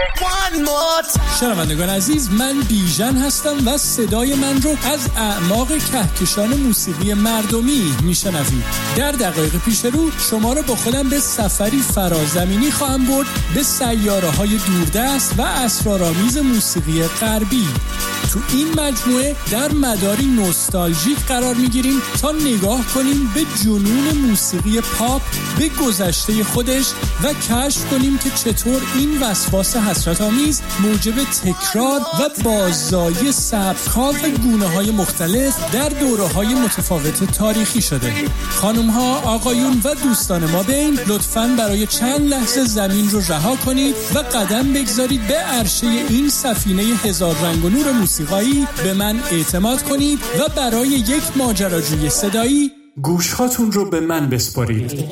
شنوندگان عزیز، من بیژن هستم و صدای من رو از اعماق کهکشان موسیقی مردمی میشنوید. در دقایق پیش رو شما رو با خودم به سفری فرازمینی خواهم برد به سیاره‌های دوردست و اسرارآمیز موسیقی غربی. تو این مجموعه در مداری نوستالژیک قرار میگیریم تا نگاه کنیم به جنون موسیقی پاپ، به گذشته خودش و کشف کنیم که چطور این وسواس حسرت‌آمیز موجب تکرار و باززایی سبک‌ها و گونه‌های مختلف در دوره‌های متفاوت تاریخی شده. خانم‌ها، آقایون و دوستان ما بین، لطفاً برای چند لحظه زمین رو رها کنید و قدم بگذارید به عرشه این سفینه هزار رنگ و نور موسیقایی. به من اعتماد کنید و برای یک ماجراجوی صدایی گوش‌هاتون رو به من بسپارید.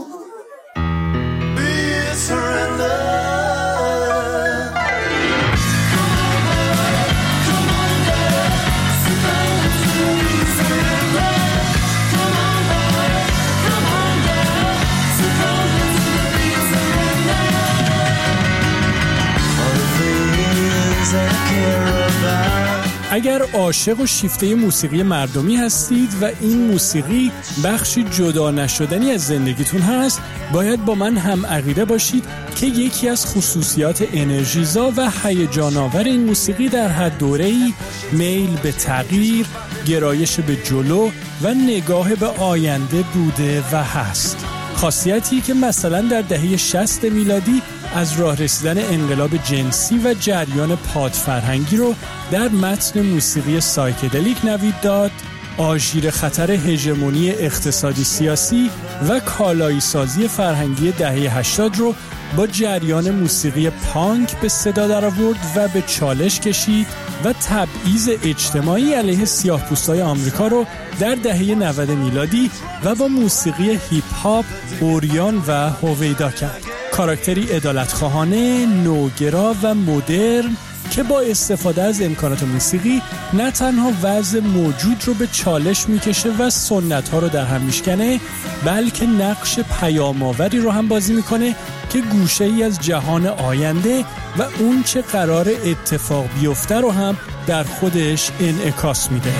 اگر عاشق و شیفته موسیقی مردمی هستید و این موسیقی بخشی جدا نشدنی از زندگیتون هست، باید با من هم عقیده باشید که یکی از خصوصیات انرژیزا و هیجان‌آور این موسیقی در هر دوره‌ای میل به تغییر، گرایش به جلو و نگاه به آینده بوده و هست. خاصیتی که مثلا در دهه 60 میلادی از راه رسیدن انقلاب جنسی و جریان پادفرهنگی رو در متن موسیقی سایکدلیک نوید داد، آژیر خطر هژمونی اقتصادی سیاسی و کالایی سازی فرهنگی دهه 80 رو با جریان موسیقی پانک به صدا درآورد و به چالش کشید و تبعیض اجتماعی علیه سیاه‌پوستای آمریکا رو در دهه 90 میلادی و با موسیقی هیپ هاپ اوریان و هویدا کرد. کاراکتری عدالت‌خواهانه، نوگرا و مدرن که با استفاده از امکانات موسیقی نه تنها وضع موجود رو به چالش میکشه و سنت‌ها رو در هم میشکنه، بلکه نقش پیام‌آوری رو هم بازی میکنه که گوشه‌ای از جهان آینده و اون چه قرار اتفاق بیفته رو هم در خودش انعکاس میده.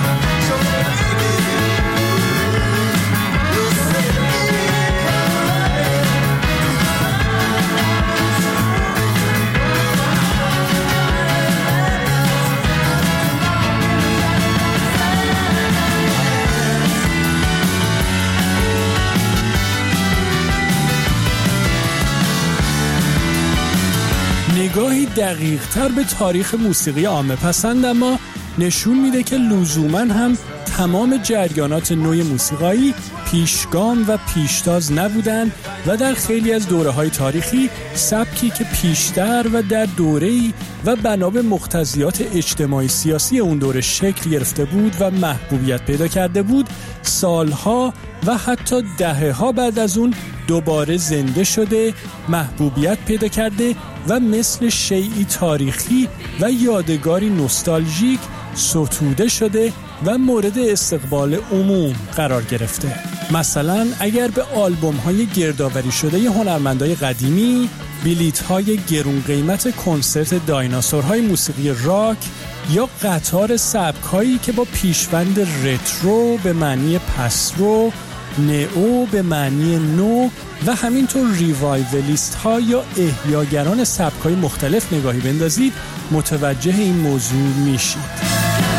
نگاهی دقیق تر به تاریخ موسیقی عامه پسند اما نشون میده که لزوماً هم تمام جریانات نوع موسیقایی پیشگام و پیشتاز نبودن و در خیلی از دوره‌های تاریخی سبکی که پیشتر و در دوره‌ای و بنا به مقتضیات اجتماعی سیاسی اون دوره شکل گرفته بود و محبوبیت پیدا کرده بود، سالها و حتی دهه‌ها بعد از اون دوباره زنده شده، محبوبیت پیدا کرده و مثل شیئی تاریخی و یادگاری نوستالژیک ستوده شده و مورد استقبال عموم قرار گرفته. مثلا اگر به آلبوم‌های گردآوری شده هنرمندای قدیمی، بلیط‌های گرون قیمت کنسرت دایناسورهای موسیقی راک یا قطار سبک‌هایی که با پیشوند رترو به معنی پسرو، نئو به معنی نو و همینطور ریوایولیست ها یا احیاگران سبک‌های مختلف نگاهی بندازید، متوجه این موضوع میشید.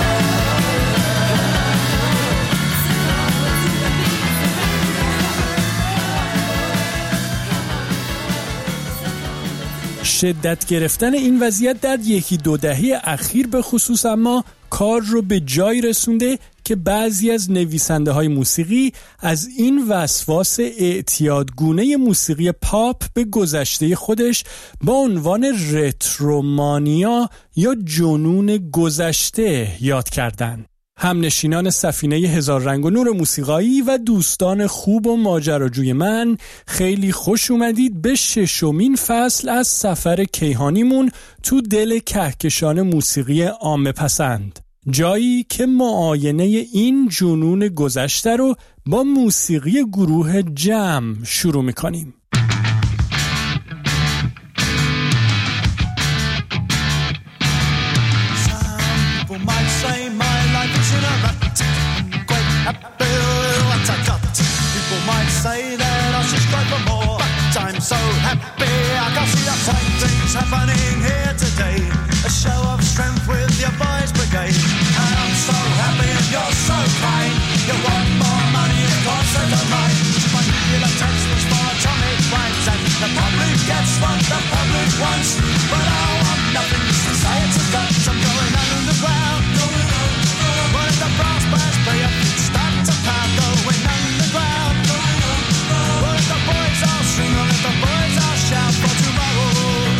شدت گرفتن این وضعیت در یکی دو دهه اخیر به خصوص اما کار رو به جای رسونده که بعضی از نویسنده های موسیقی از این وسواس اعتیادگونه موسیقی پاپ به گذشته خودش با عنوان رترومانیا یا جنون گذشته یاد کردن. همنشینان سفینه هزار رنگ و نور موسیقایی و دوستان خوب و ماجراجوی من، خیلی خوش اومدید به 6مین فصل از سفر کیهانیمون تو دل کهکشان موسیقی عامه پسند. جایی که معاینه این جنون گذشته رو با موسیقی گروه جم شروع میکنیم. People might say my life is in a rut. Quite happy with what I got. People might say that I should strive for more, but I'm so happy I can see the fine things happening here today. A show of strength with your boys' brigade. And I'm so happy and you're so kind. You want more money, of course I don't mind. My nuclear tax was for atomic rights, and the public gets what the public wants. But I want nothing, society does. I'm going underground. When the brass bands play up, start to pound. Going underground. When the boys all sing, and the boys all shout for tomorrow.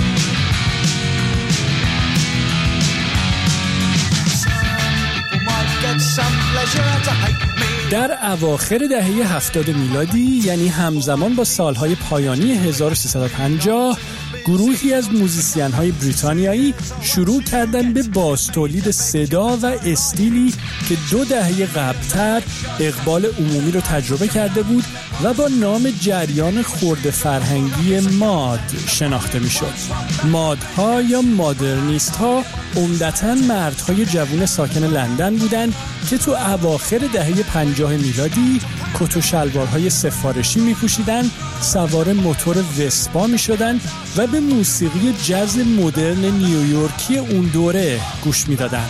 در اواخر دهه 70 میلادی، یعنی همزمان با سالهای پایانی 1350، گروهی از موزیسین‌های بریتانیایی شروع کردن به بازتولید صدا و استیلی که 2 دهه قبل‌تر اقبال عمومی رو تجربه کرده بود و با نام جریان خرد فرهنگی ماد شناخته می‌شد. مادها یا مادرنیست‌ها عمدتاً مردهای جوان ساکن لندن بودند که تو اواخر دهه 50 میلادی کت و شلوارهای سفارشی می‌پوشیدن، سوار موتور وسپا می‌شدن و به موسیقی جاز مدرن نیویورکی اون دوره گوش می‌دادن.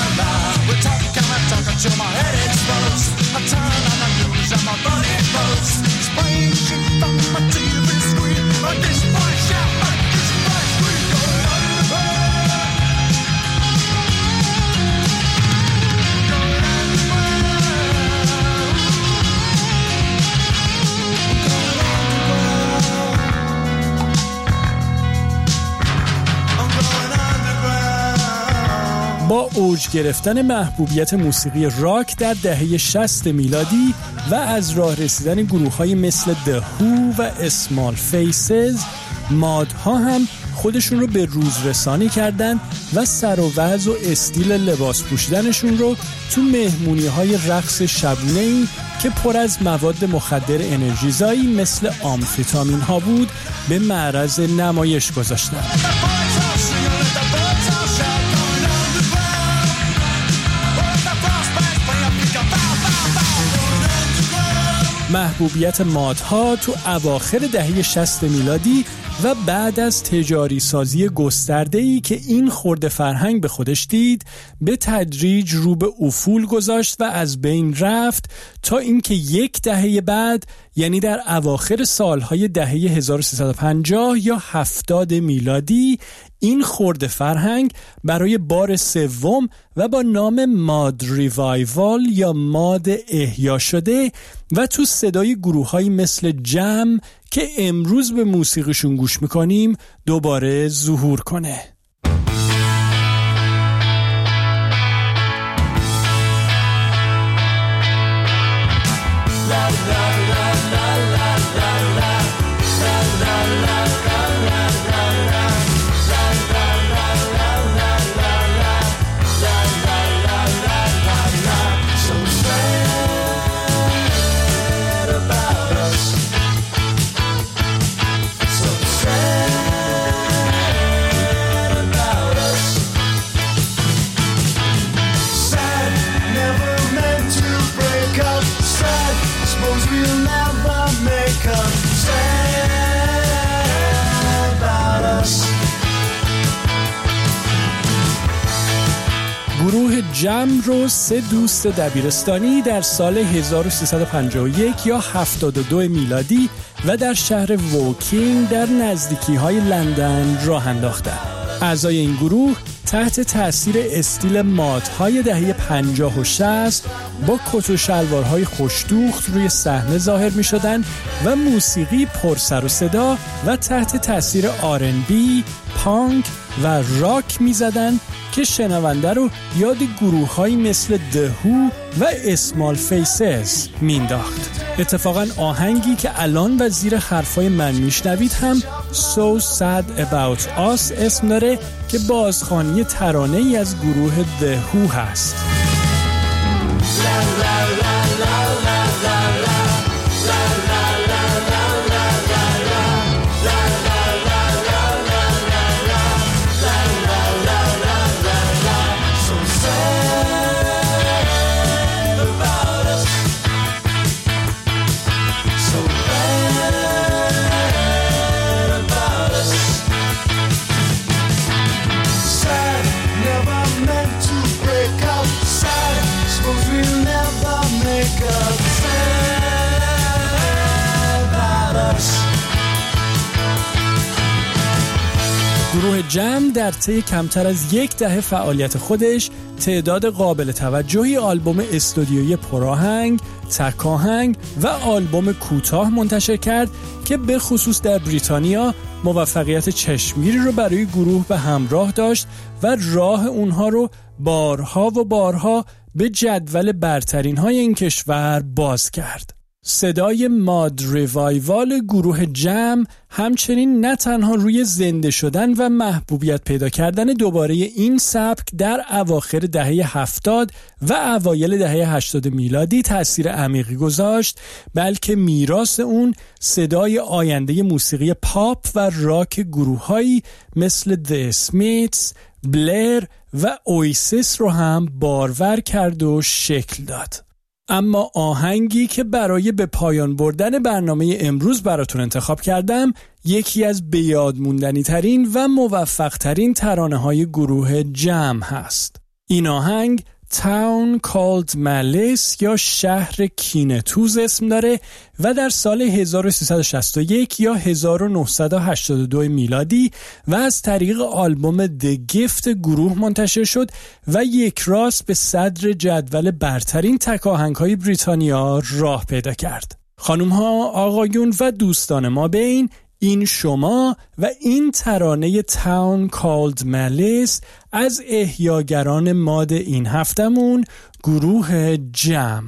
با اوج گرفتن محبوبیت موسیقی راک در دهه 60 میلادی و از راه رسیدن گروه‌های مثل The Who و اسمال فیسز، مادها هم خودشون رو به روز رسانی کردن و سر و وضع و استیل لباس پوشیدنشون رو تو مهمونی‌های رقص شبونه‌ای که پر از مواد مخدر انرژیزایی مثل آمفتامین ها بود به معرض نمایش گذاشتن. محبوبیت مادها تو اواخر دهه 60 میلادی و بعد از تجاری سازی گسترده‌ای که این خرد فرهنگ به خودش دید، به تدریج رو به افول گذاشت و از بین رفت تا اینکه 1 دهه بعد، یعنی در اواخر سالهای دهه 1350 یا 70 میلادی، این خرد فرهنگ برای بار سوم و با نام ماد ریوایوال یا ماد احیا شده و تو صدای گروه‌هایی مثل جم که امروز به موسیقیشون گوش میکنیم دوباره ظهور کنه. گروه جم رو 3 دوست دبیرستانی در سال 1351 یا 72 میلادی و در شهر ووکینگ در نزدیکی‌های لندن راه انداختند. اعضای این گروه تحت تأثیر استیل مادهای دهه 50 و 60 با کت و شلوارهای خوش‌دوخت روی صحنه ظاهر می‌شدند و موسیقی پر سر و صدا و تحت تأثیر R&B، پانک و راک می‌زدند که شنونده رو یاد گروه‌هایی مثل The Who و اسمال فیسز مینداخت. اتفاقاً آهنگی که الان و زیر حرفای من میشنوید هم So Sad About Us اسم داره که بازخوانی ترانه‌ای از گروه The Who هست. So sad گروه جم در طی کمتر از 1 دهه فعالیت خودش تعداد قابل توجهی آلبوم استودیویی پرآهنگ، تک آهنگ و آلبوم کوتاه منتشر کرد که به خصوص در بریتانیا موفقیت چشمگیری رو برای گروه به همراه داشت و راه اونها رو بارها و بارها به جدول برترین های این کشور باز کرد. صدای ماد ریوایوال گروه جم همچنین نه تنها روی زنده شدن و محبوبیت پیدا کردن دوباره این سبک در اواخر دهه 70 و اوایل دهه 80 میلادی تأثیر عمیقی گذاشت، بلکه میراث اون صدای آینده موسیقی پاپ و راک گروه‌هایی مثل The Smiths، بلر و اویسیس رو هم بارور کرد و شکل داد. اما آهنگی که برای به پایان بردن برنامه امروز براتون انتخاب کردم یکی از به یاد موندنی ترین و موفق ترین ترانه های گروه جم هست. این آهنگ Town Called Malice یا شهر کینه‌توز اسم داره و در سال 1361 یا 1982 میلادی و از طریق آلبوم The Gift گروه منتشر شد و یک راست به صدر جدول برترین تک آهنگ‌های بریتانیا راه پیدا کرد. خانوم‌ها، آقایون و دوستان ما بین، این شما و این ترانه Town Called Malice از احیاگران ماد این هفتمون، گروه جم.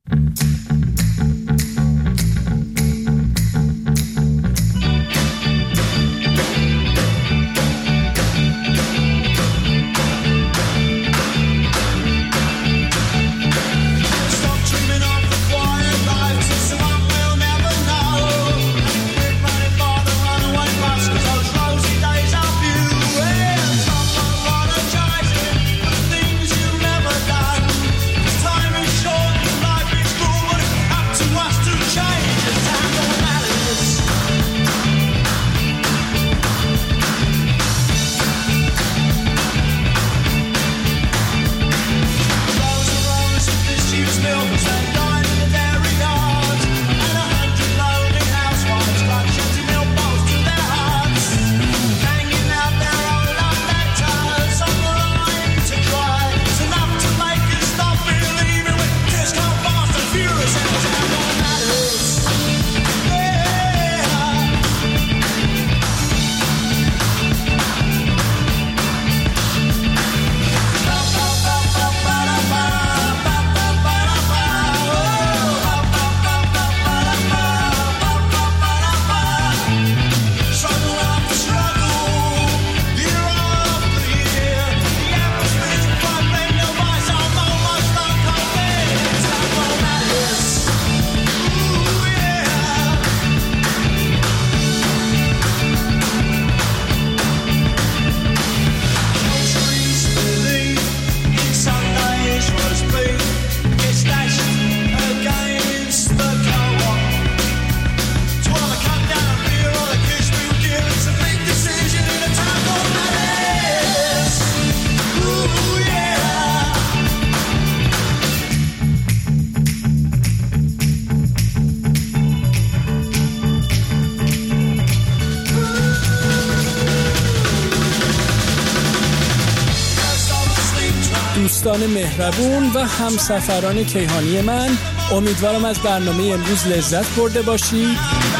دوستان مهربون و همسفران کیهانی من، امیدوارم از برنامه امروز لذت برده باشید.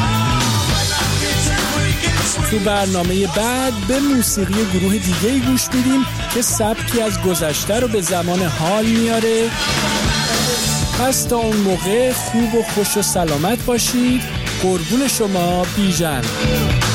تو برنامه بعد به موسیقی گروه دیگه‌ای گوش میدیم که سبکی از گذشته رو به زمان حال میاره. پس تا اون موقع خوب و خوش و سلامت باشید. قربون شما، بیژن.